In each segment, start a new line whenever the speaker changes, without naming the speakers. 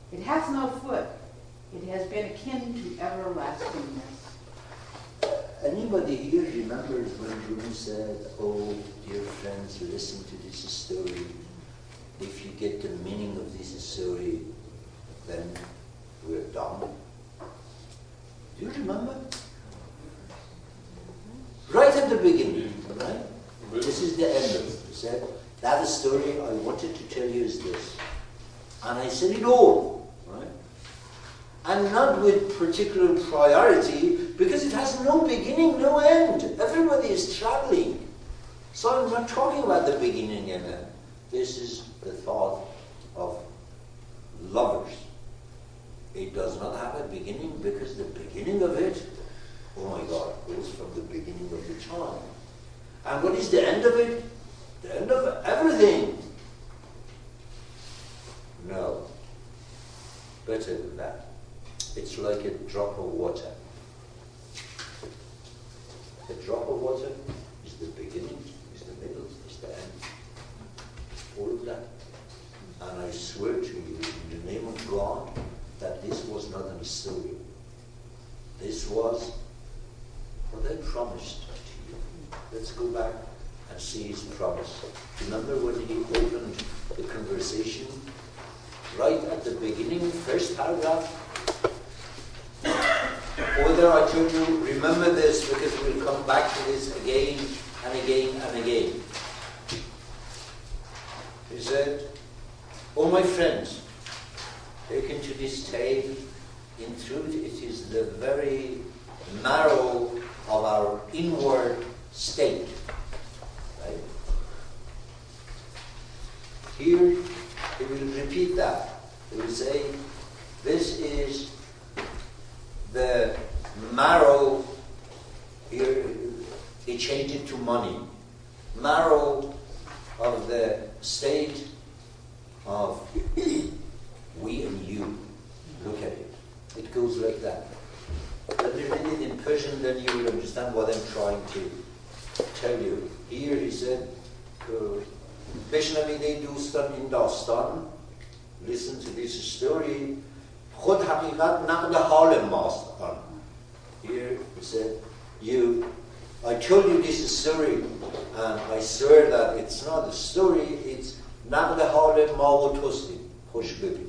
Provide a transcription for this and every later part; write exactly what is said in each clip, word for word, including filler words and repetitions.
It has no foot. It has been akin to everlastingness.
Anybody here remembers when Rumi said, "Oh, dear friends, listen to this story. If you get the meaning of this story, then we're done." Do you remember? Right at the beginning, right? This is the end of it. He said, that story I wanted to tell you is this. And I said it all, right? And not with particular priority, because it has no beginning, no end. Everybody is traveling. So I'm not talking about the beginning and end. This is the thought of lovers. It does not have a beginning because the beginning of it, oh my God, goes from the beginning of the time. And what is the end of it? The end of everything. No. Better than that. It's like a drop of water. A drop of water is the beginning, is the middle, is the end. All of that. And I swear to you, in the name of God, that this was not a story. This was what I promised to you. Let's go back and see his promise. Remember when he opened the conversation? Right at the beginning, first paragraph. Over there I told you, remember this because we'll come back to this again and again and again. He said, "Oh my friends, taken to this tale, in truth it is the very marrow of our inward state." Right? Here he will repeat that. He will say, this is the marrow, here he changed it to money, marrow of the state of we and you. Look at it. It goes like that. But if you read it in Persian, then you will understand what I'm trying to tell you. Here he said, بشنوید دوستان این داستان, listen to this story, خود حقیقت نقد حال ماست. Here he said, you, I told you this story, and I swear that it's not a story, it's نقد حال ما و توستی. خوش ببین.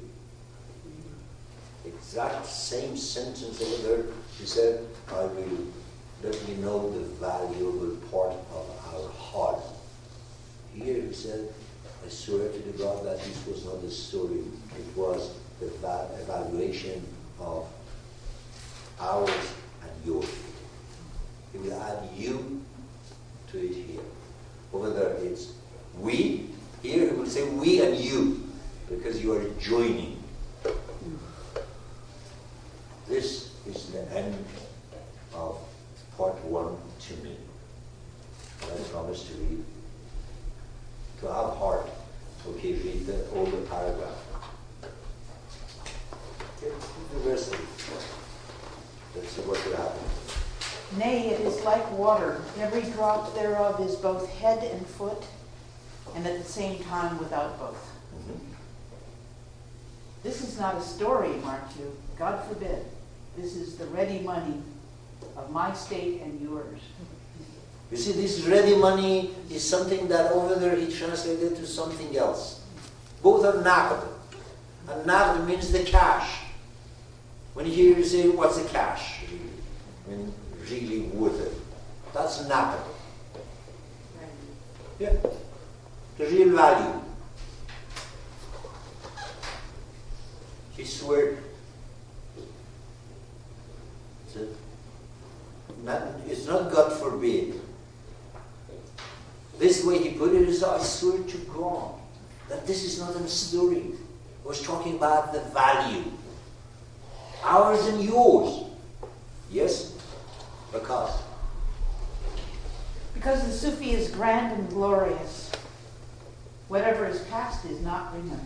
Exact same sentence over there. He said, I will let you know the valuable part of our heart. Here he said, I swear to the God that this was not a story. It was the va- evaluation of ours and yours. He will add you to it here. Over there it's we. Here he will say we and you, because you are joining. This is the end of part one to me. I promise to read. To have heart. Okay, read the, all the paragraph. Okay, the rest of it. Let's see what will happen.
Nay, it is like water. Every drop thereof is both head and foot, and at the same time without both.
Mm-hmm.
This is not a story, mark you. God forbid. This is the ready money of my state and yours.
You see, this ready money is something that over there he translated to something else. Both are naqd. And naqd means the cash. When you hear you say, what's the cash? I mean, really worth it. That's naqd. Yeah. The real value. He swear. It's, a, not, it's not God forbid. This way he put it is, I swear to God that this is not a story. I was talking about the value. Ours and yours. Yes? Because?
Because the Sufi is grand and glorious. Whatever is past is not remembered.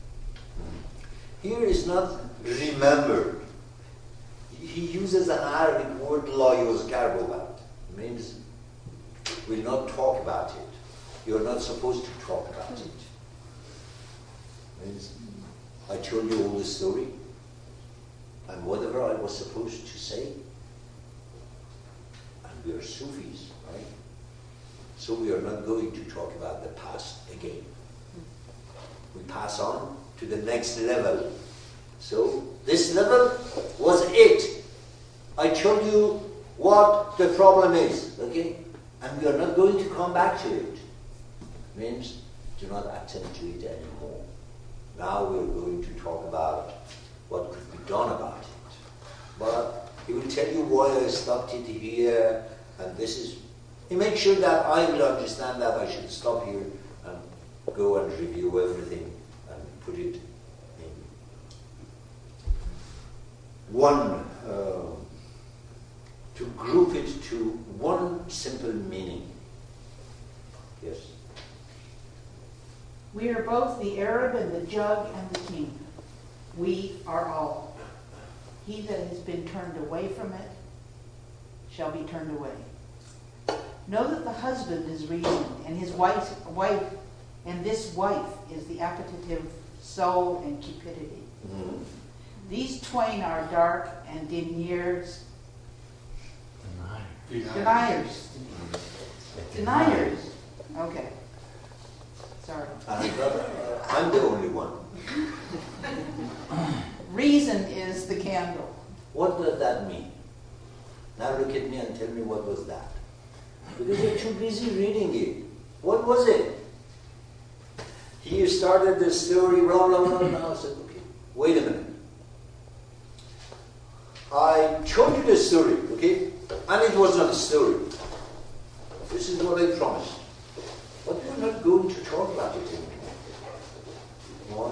Here is not remembered. He uses an Arabic word, la yuzkar bovad. Means will not talk about it. You're not supposed to talk about it. Means I told you all the story and whatever I was supposed to say. And we are Sufis, right? So we are not going to talk about the past again. We pass on to the next level. So this level was it. I told you what the problem is, okay? And we are not going to come back to it. Means do not attend to it anymore. Now we are going to talk about what could be done about it. But he will tell you why I stopped it here, and this is, he makes sure that I will understand that I should stop here and go and review everything and put it in one, uh, to group it to one simple meaning. Yes?
We are both the Arab and the jug and the king. We are all. He that has been turned away from it shall be turned away. Know that the husband is reason, and his wife, wife, and this wife is the appetitive soul and cupidity.
Mm-hmm.
These twain are dark and deniers,
Deniers.
deniers, deniers. Okay. Sorry.
And uh, I'm the only one.
Reason is the candle.
What does that mean? Now look at me and tell me what was that. Because you're too busy reading it. What was it? He started the story, blah, blah, blah, blah. I said, okay, wait a minute. I told you the story, okay? And it was not a story. This is what I promised. But we're not going to talk about it anymore. Why?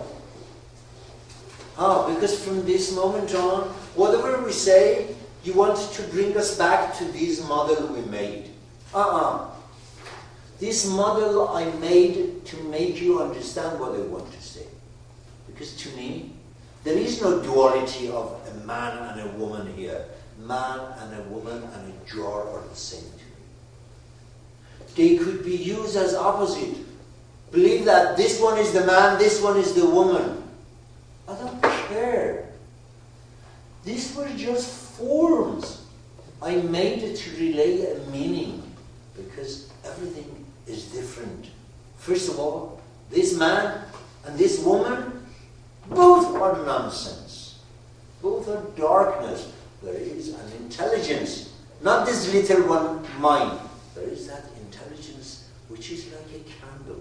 Ah, because from this moment on, whatever we say, you want to bring us back to this model we made. Uh-uh. This model I made to make you understand what I want to say. Because to me, there is no duality of a man and a woman here. Man and a woman and a jar are the same to me. They could be used as opposite. Believe that this one is the man, this one is the woman. I don't care. These were just forms. I made it to relay a meaning because everything is different. First of all, this man and this woman, both are nonsense. Both are darkness. There is an intelligence, not this little one mind. There is that intelligence which is like a candle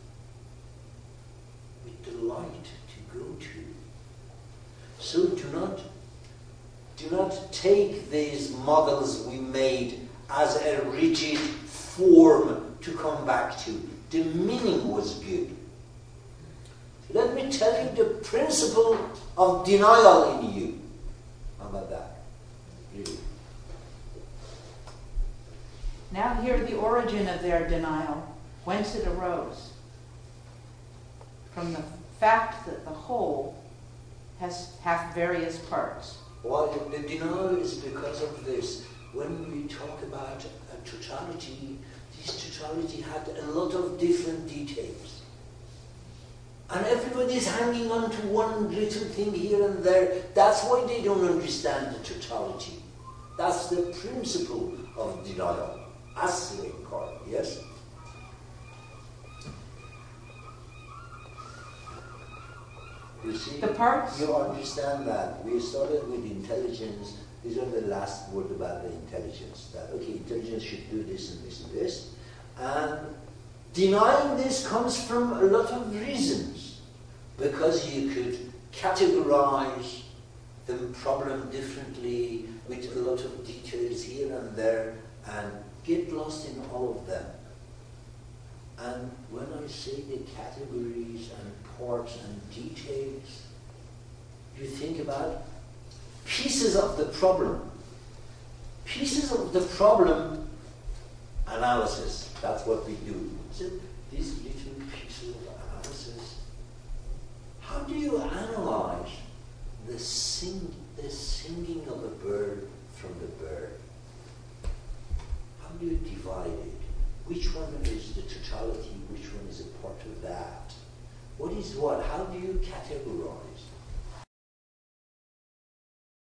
with the light to go to. So do not, do not take these models we made as a rigid form to come back to. The meaning was good. Let me tell you the principle of denial in you. How about that? Really?
Now hear the origin of their denial, whence it arose. From the fact that the whole has hath various parts.
Well, the denial is because of this. When we talk about a totality, this totality had a lot of different details. And everybody is hanging on to one little thing here and there. That's why they don't understand the totality. That's the principle of denial. Asli Inkar, yes? You see,
The parts?
you understand that. We started with intelligence. These are the last word about the intelligence. That, okay, intelligence should do this and this and this. And denying this comes from a lot of reasons. Because you could categorize the problem differently with a lot of details here and there and get lost in all of them. And when I say the categories and parts and details, you think about pieces of the problem. Pieces of the problem analysis. That's what we do. So these little pieces of analysis. How do you analyze the sing, the singing of a bird from the bird? How do you divide it? Which one is the totality? Which one is a part of that? What is what? How do you categorize?